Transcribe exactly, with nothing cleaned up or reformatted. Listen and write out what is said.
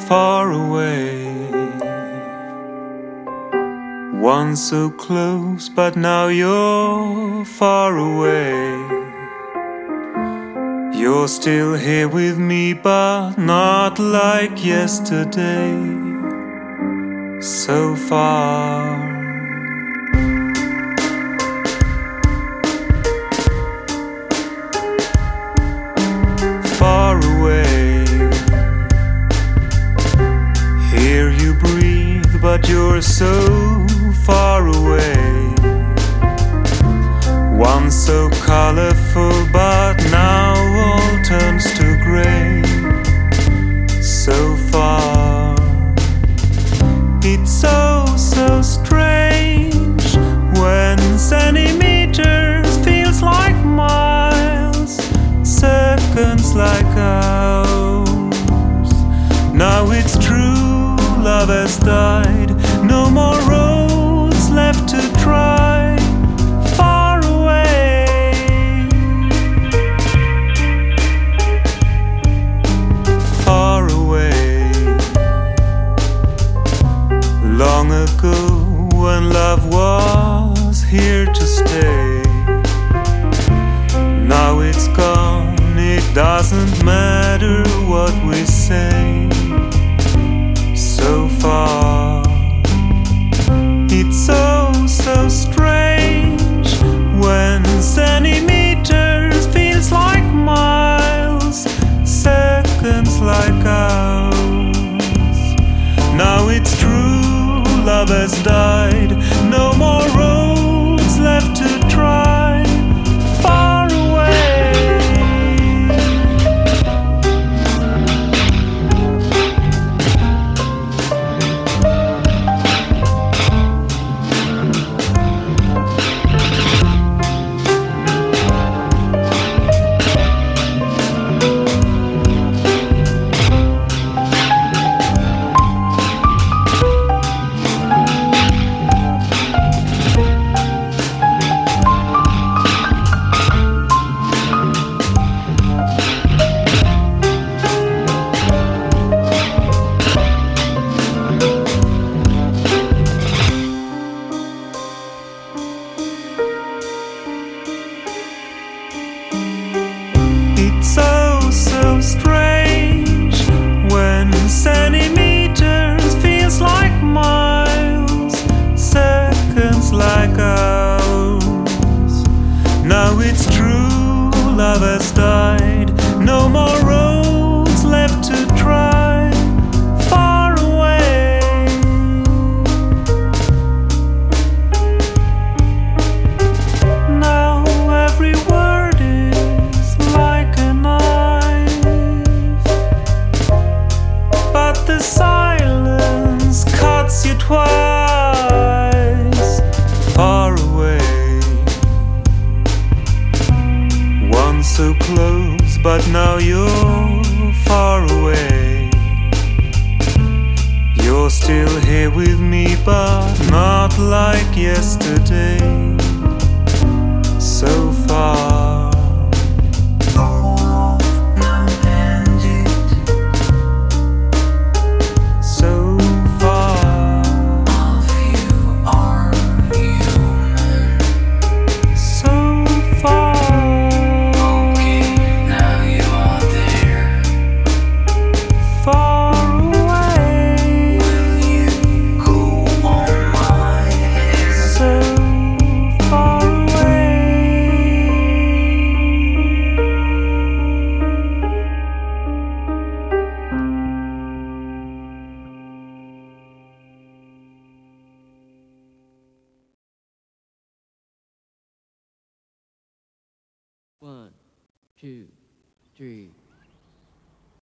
far away. Once so close, but now you're far away. You're still here with me, but not like yesterday. So far. Far away. Hear you breathe, but you're so far away. Once so colorful, but now all turns to gray. So far. It's so, so strange when centimeters feels like miles, seconds like hours. Now it's true, love has died. No more roads left to try. Far away. Far away. Long ago when love was here to stay. Now it's gone, it doesn't matter what we say. So far. It's so, so strange when centimeters feels like miles, seconds like hours. Now it's true, love has died. No more roads left to try. Far away. It's so, so strange when centimeters feels like miles, seconds like hours. Now it's true, love has died. No more roads left to try. Far away. Now every word is like a knife, but the silence cuts you twice. Far away. Once so close, but now you're far away. You're still here with me, but not like yesterday. So far. So far. So far. Far away. So far away. One, two, three.